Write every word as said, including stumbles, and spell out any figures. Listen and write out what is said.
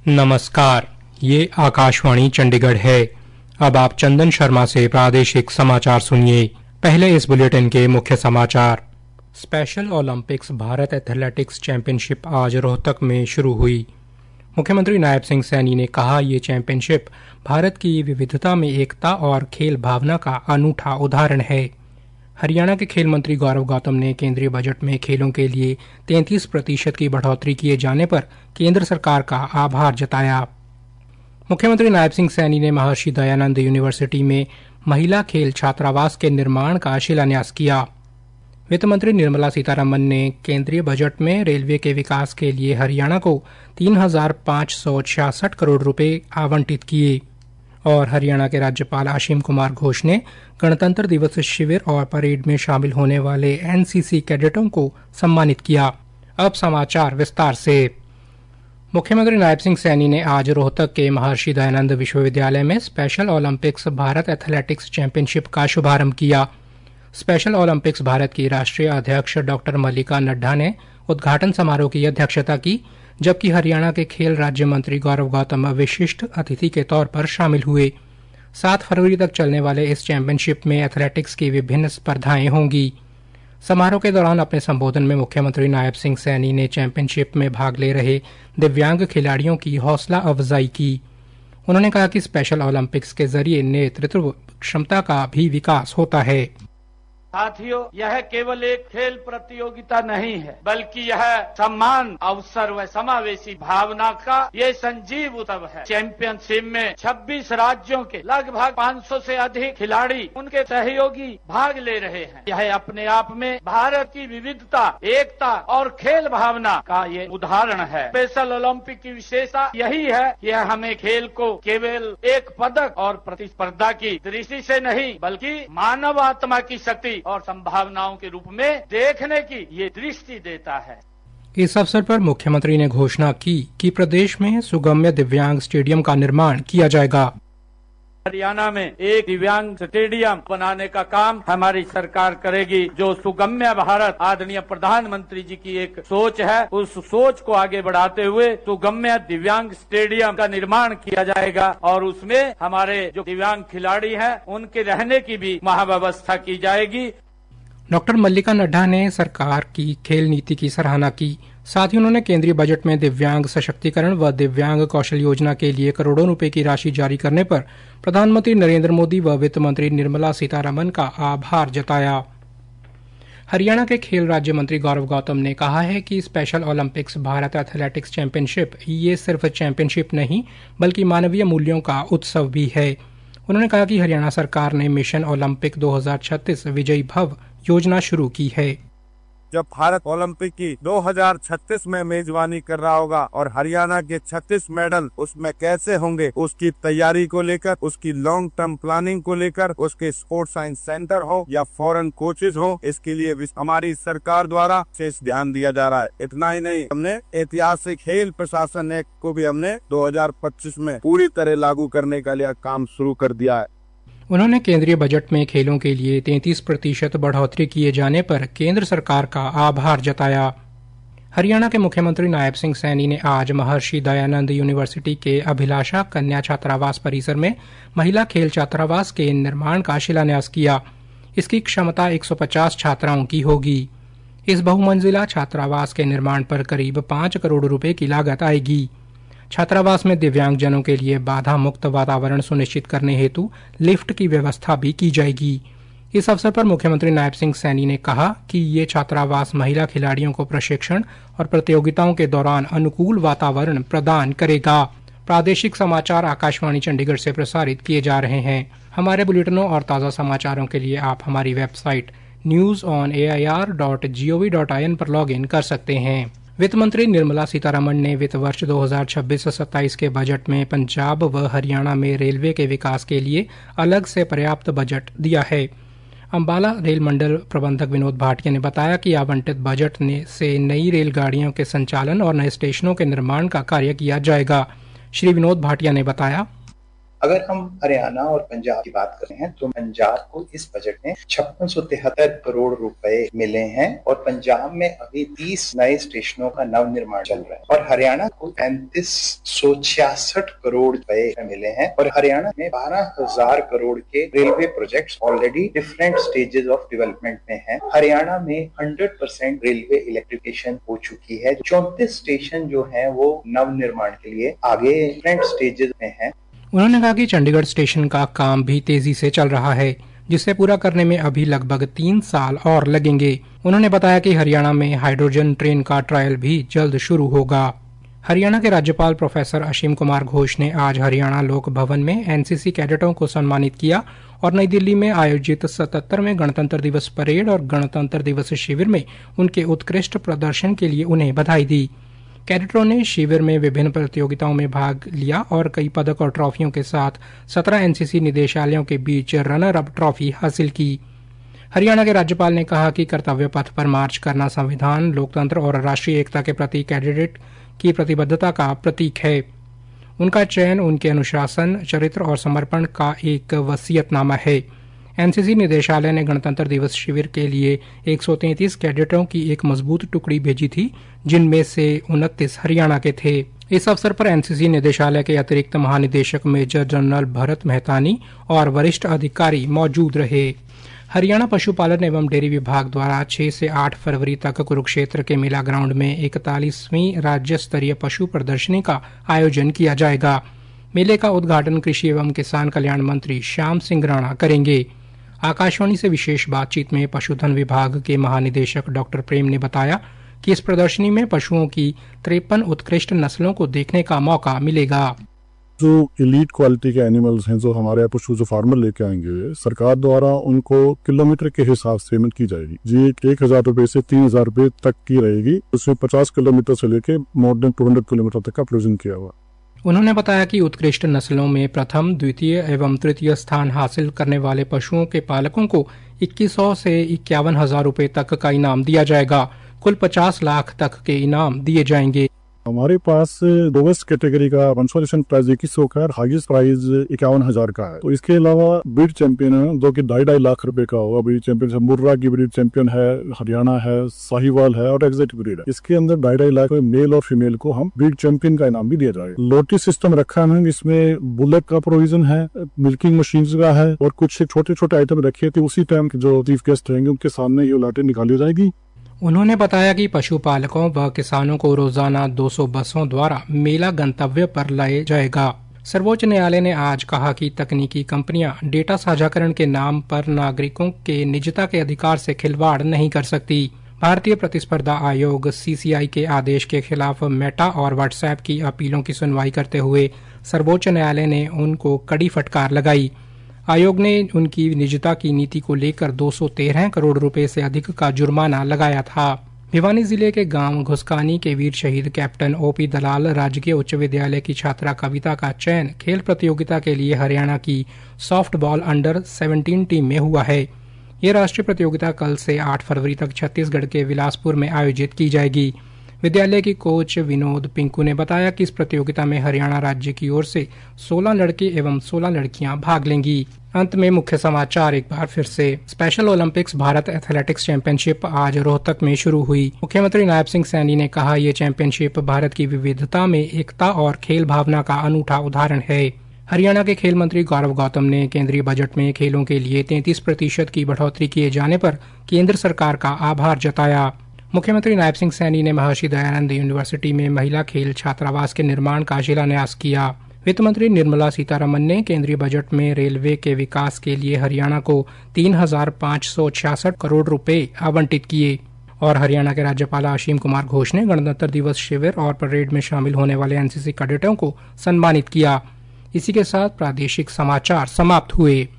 नमस्कार, ये आकाशवाणी चंडीगढ़ है। अब आप चंदन शर्मा से प्रादेशिक समाचार सुनिए। पहले इस बुलेटिन के मुख्य समाचार। Special Olympics Bharat athletics championship आज रोहतक में शुरू हुई। मुख्यमंत्री नायब सिंह सैनी ने कहा, ये चैंपियनशिप भारत की विविधता में एकता और खेल भावना का अनूठा उदाहरण है। हरियाणा के खेल मंत्री गौरव गौतम ने केंद्रीय बजट में खेलों के लिए तैंतीस प्रतिशत की बढ़ोतरी किए जाने पर केंद्र सरकार का आभार जताया। मुख्यमंत्री नायब सिंह सैनी ने महर्षि दयानंद यूनिवर्सिटी में महिला खेल छात्रावास के निर्माण का शिलान्यास किया। वित्त मंत्री निर्मला सीतारमण ने केंद्रीय बजट में रेलवे के विकास के लिए हरियाणा को तीन हजार पाँच सौ छियासठ करोड़ रुपए आवंटित किए। और हरियाणा के राज्यपाल आशीम कुमार घोष ने गणतंत्र दिवस शिविर और परेड में शामिल होने वाले एनसीसी कैडेटों को सम्मानित किया। अब समाचार विस्तार से। मुख्यमंत्री नायब सिंह सैनी ने आज रोहतक के महर्षि दयानंद विश्वविद्यालय में Special Olympics Bharat athletics championship का शुभारंभ किया। स्पेशल ओलंपिक्स भारत की राष्ट्रीय अध्यक्ष डॉक्टर मल्लिका नड्डा ने उद्घाटन समारोह की अध्यक्षता की, जबकि हरियाणा के खेल राज्य मंत्री गौरव गौतम विशिष्ट अतिथि के तौर पर शामिल हुए। सात फरवरी तक चलने वाले इस चैंपियनशिप में एथलेटिक्स की विभिन्न स्पर्धाएं होंगी। समारोह के दौरान अपने संबोधन में मुख्यमंत्री नायब सिंह सैनी ने चैंपियनशिप में भाग ले रहे दिव्यांग खिलाड़ियों की हौसला अफजाई की। उन्होंने कहा कि स्पेशल ओलंपिक्स के जरिए नेतृत्व क्षमता का भी विकास होता है। साथियों, यह केवल एक खेल प्रतियोगिता नहीं है, बल्कि यह सम्मान, अवसर व समावेशी भावना का ये संजीव उत्सव है। चैंपियनशिप में छब्बीस राज्यों के लगभग पाँच सौ से अधिक खिलाड़ी, उनके सहयोगी भाग ले रहे हैं। यह अपने आप में भारत की विविधता, एकता और खेल भावना का ये उदाहरण है। स्पेशल ओलंपिक की विशेषता यही है कि यह हमें खेल को केवल एक पदक और प्रतिस्पर्धा की दृष्टि से नहीं, बल्कि मानव आत्मा की शक्ति और संभावनाओं के रूप में देखने की ये दृष्टि देता है। इस अवसर पर मुख्यमंत्री ने घोषणा की कि प्रदेश में सुगम्य दिव्यांग स्टेडियम का निर्माण किया जाएगा। हरियाणा में एक दिव्यांग स्टेडियम बनाने का काम हमारी सरकार करेगी। जो सुगम्य भारत आदरणीय प्रधानमंत्री जी की एक सोच है, उस सोच को आगे बढ़ाते हुए सुगम्य दिव्यांग स्टेडियम का निर्माण किया जाएगा और उसमें हमारे जो दिव्यांग खिलाड़ी हैं, उनके रहने की भी महाव्यवस्था की जाएगी। डॉक्टर मल्लिका नड्डा ने सरकार की खेल नीति की सराहना की। साथ ही उन्होंने केंद्रीय बजट में दिव्यांग सशक्तिकरण व दिव्यांग कौशल योजना के लिए करोड़ों रुपए की राशि जारी करने पर प्रधानमंत्री नरेंद्र मोदी व वित्त मंत्री निर्मला सीतारमण का आभार जताया। हरियाणा के खेल राज्य मंत्री गौरव गौतम ने कहा है कि Special Olympics Bharat athletics championship ये सिर्फ चैंपियनशिप नहीं, बल्कि मानवीय मूल्यों का उत्सव भी है। उन्होंने कहा कि हरियाणा सरकार ने मिशन ओलंपिक दो हजार छत्तीस विजयी भव योजना शुरू की है। जब भारत ओलंपिक की दो हजार छत्तीस में मेजबानी कर रहा होगा और हरियाणा के छत्तीस मेडल उसमें कैसे होंगे, उसकी तैयारी को लेकर, उसकी लॉन्ग टर्म प्लानिंग को लेकर, उसके स्पोर्ट्स साइंस सेंटर हो या फॉरेन कोचेज हो, इसके लिए हमारी सरकार द्वारा विशेष ध्यान दिया जा रहा है। इतना ही नहीं, हमने ऐतिहासिक खेल प्रशासन एक्ट को भी हमने दो हजार पच्चीस में पूरी तरह लागू करने का लिए काम शुरू कर दिया है। उन्होंने केंद्रीय बजट में खेलों के लिए तैंतीस प्रतिशत बढ़ोतरी किए जाने पर केंद्र सरकार का आभार जताया। हरियाणा के मुख्यमंत्री नायब सिंह सैनी ने आज महर्षि दयानंद यूनिवर्सिटी के अभिलाषा कन्या छात्रावास परिसर में महिला खेल छात्रावास के निर्माण का शिलान्यास किया। इसकी क्षमता एक सौ पचास छात्राओं की होगी। इस बहुमंजिला छात्रावास के निर्माण पर करीब पाँच करोड़ रुपए की लागत आएगी। छात्रावास में दिव्यांगजनों के लिए बाधा मुक्त वातावरण सुनिश्चित करने हेतु लिफ्ट की व्यवस्था भी की जाएगी। इस अवसर पर मुख्यमंत्री नायब सिंह सैनी ने कहा कि ये छात्रावास महिला खिलाड़ियों को प्रशिक्षण और प्रतियोगिताओं के दौरान अनुकूल वातावरण प्रदान करेगा। प्रादेशिक समाचार आकाशवाणी चंडीगढ़ से प्रसारित किए जा रहे हैं। हमारे बुलेटिनों और ताज़ा समाचारों के लिए आप हमारी website news on A I R dot G O V dot I N पर लॉग इन कर सकते हैं। वित्त मंत्री निर्मला सीतारमण ने वित्त वर्ष दो हजार छब्बीस सत्ताईस के बजट में पंजाब व हरियाणा में रेलवे के विकास के लिए अलग से पर्याप्त बजट दिया है। अंबाला रेल मंडल प्रबंधक विनोद भाटिया ने बताया कि आवंटित बजट ने से नई रेलगाड़ियों के संचालन और नए स्टेशनों के निर्माण का कार्य किया जाएगा। श्री विनोद भाटिया ने बताया, अगर हम हरियाणा और पंजाब की बात करते हैं तो पंजाब को इस बजट में छप्पन सौ तिहत्तर करोड़ रुपए मिले हैं और पंजाब में अभी तीस नए स्टेशनों का नव निर्माण चल रहा है और हरियाणा को पैंतीस सौ छियासठ करोड़ रुपए मिले हैं और हरियाणा में बारह हजार करोड़ के railway projects already different stages of development में हैं। हरियाणा में हंड्रेड परसेंट रेलवे इलेक्ट्रिफिकेशन हो चुकी है। चौंतीस स्टेशन जो हैं वो नव निर्माण के लिए आगे डिफरेंट स्टेजेस में हैं। उन्होंने कहा कि चंडीगढ़ स्टेशन का काम भी तेजी से चल रहा है, जिसे पूरा करने में अभी लगभग तीन साल और लगेंगे। उन्होंने बताया कि हरियाणा में हाइड्रोजन ट्रेन का ट्रायल भी जल्द शुरू होगा। हरियाणा के राज्यपाल प्रोफेसर असीम कुमार घोष ने आज हरियाणा लोक भवन में एनसीसी कैडेटों को सम्मानित किया और नई दिल्ली में आयोजित सतहत्तरवें गणतंत्र दिवस परेड और गणतंत्र दिवस शिविर में उनके उत्कृष्ट प्रदर्शन के लिए उन्हें बधाई दी। कैडेटों ने शिविर में विभिन्न प्रतियोगिताओं में भाग लिया और कई पदक और ट्रॉफियों के साथ सत्रह एनसीसी निदेशालयों के बीच रनर अप ट्रॉफी हासिल की। हरियाणा के राज्यपाल ने कहा कि कर्तव्य पथ पर मार्च करना संविधान, लोकतंत्र और राष्ट्रीय एकता के प्रति कैडेट की प्रतिबद्धता का प्रतीक है। उनका चयन उनके अनुशासन, चरित्र और समर्पण का एक वसीयतनामा है। एनसीसी निदेशालय ने गणतंत्र दिवस शिविर के लिए एक सौ तैंतीस कैडेटों की एक मजबूत टुकड़ी भेजी थी, जिनमें से उनतीस हरियाणा के थे। इस अवसर पर एनसीसी निदेशालय के अतिरिक्त महानिदेशक मेजर जनरल भरत मेहतानी और वरिष्ठ अधिकारी मौजूद रहे। हरियाणा पशुपालन एवं डेयरी विभाग द्वारा छह से आठ फरवरी तक कुरुक्षेत्र के मेला ग्राउंड में इकतालीसवीं राज्य स्तरीय पशु प्रदर्शनी का आयोजन किया जाएगा। मेले का उद्घाटन कृषि एवं किसान कल्याण मंत्री श्याम सिंह राणा करेंगे। आकाशवाणी से विशेष बातचीत में पशुधन विभाग के महानिदेशक डॉक्टर प्रेम ने बताया कि इस प्रदर्शनी में पशुओं की तिरपन उत्कृष्ट नस्लों को देखने का मौका मिलेगा। जो एलीट क्वालिटी के एनिमल्स हैं, जो हमारे पशु जो फार्मर लेके आएंगे, सरकार द्वारा उनको किलोमीटर के हिसाब से पेमेंट की जाएगी। जी एक हजार रुपए से तीन हजार रुपए तक की रहेगी। उसमें पचास किलोमीटर से लेके more than two hundred kilometre तक का प्रोविजन किया हुआ। उन्होंने बताया कि उत्कृष्ट नस्लों में प्रथम, द्वितीय एवं तृतीय स्थान हासिल करने वाले पशुओं के पालकों को इक्कीस सौ से इक्यावन हजार रूपए तक का इनाम दिया जाएगा। कुल पचास लाख तक के इनाम दिए जाएंगे। हमारे पास लोवेस्ट कैटेगरी का कंसोलेशन प्राइज इक्कीस सौ का, हाईएस्ट प्राइज इक्यावन हजार का है। तो इसके अलावा ब्रीड चैंपियन है जो कि ढाई ढाई लाख रुपए का होगा। ब्रीड चैंपियन है, मुर्रा की ब्रीड चैंपियन है, हरियाणा है, साहिवाल है और एग्जैक्ट ब्रीड है। इसके अंदर ढाई ढाई लाख मेल और फीमेल को हम ब्रीड चैंपियन का इनाम भी दिया जाएगा। लॉटरी सिस्टम रखा है, इसमें बुलेट का प्रोविजन है, मिल्किंग मशीन का है और कुछ छोटे छोटे आइटम रखे थे। उसी टाइम जो चीफ गेस्ट रहेंगे उनके सामने ये लॉटरी निकाली जाएगी। उन्होंने बताया कि पशुपालकों व किसानों को रोजाना दो सौ बसों द्वारा मेला गंतव्य पर लाया जाएगा। सर्वोच्च न्यायालय ने आज कहा कि तकनीकी कंपनियां डेटा साझाकरण के नाम पर नागरिकों के निजता के अधिकार से खिलवाड़ नहीं कर सकती। भारतीय प्रतिस्पर्धा आयोग सीसीआई के आदेश के खिलाफ मेटा और व्हाट्सएप की अपीलों की सुनवाई करते हुए सर्वोच्च न्यायालय ने उनको कड़ी फटकार लगाई। आयोग ने उनकी निजता की नीति को लेकर दो सौ तेरह करोड़ रुपए से अधिक का जुर्माना लगाया था। भिवानी जिले के गांव घुसकानी के वीर शहीद कैप्टन ओपी दलाल राजकीय उच्च विद्यालय की छात्रा कविता का चयन खेल प्रतियोगिता के लिए हरियाणा की सॉफ्ट बॉल अंडर सत्रह टीम में हुआ है। ये राष्ट्रीय प्रतियोगिता कल से आठ फरवरी तक छत्तीसगढ़ के बिलासपुर में आयोजित की जाएगी। विद्यालय की कोच विनोद पिंकू ने बताया कि इस प्रतियोगिता में हरियाणा राज्य की ओर से सोलह लड़के एवं सोलह लड़कियां भाग लेंगी। अंत में मुख्य समाचार एक बार फिर से। Special Olympics Bharat athletics championship आज रोहतक में शुरू हुई। मुख्यमंत्री नायब सिंह सैनी ने कहा, ये चैंपियनशिप भारत की विविधता में एकता और खेल भावना का अनूठा उदाहरण है। हरियाणा के खेल मंत्री गौरव गौतम ने केंद्रीय बजट में खेलों के लिए तैंतीस प्रतिशत की बढ़ोतरी किए जाने पर केंद्र सरकार का आभार जताया। मुख्यमंत्री नायब सिंह सैनी ने महर्षि दयानंद यूनिवर्सिटी में महिला खेल छात्रावास के निर्माण का शिलान्यास किया। वित्त मंत्री निर्मला सीतारमन ने केंद्रीय बजट में रेलवे के विकास के लिए हरियाणा को तीन हजार पाँच सौ छियासठ करोड़ रुपए आवंटित किए। और हरियाणा के राज्यपाल असीम कुमार घोष ने गणतंत्र दिवस शिविर और परेड में शामिल होने वाले एनसीसी कैडेटों को सम्मानित किया। इसी के साथ प्रादेशिक समाचार समाप्त हुए।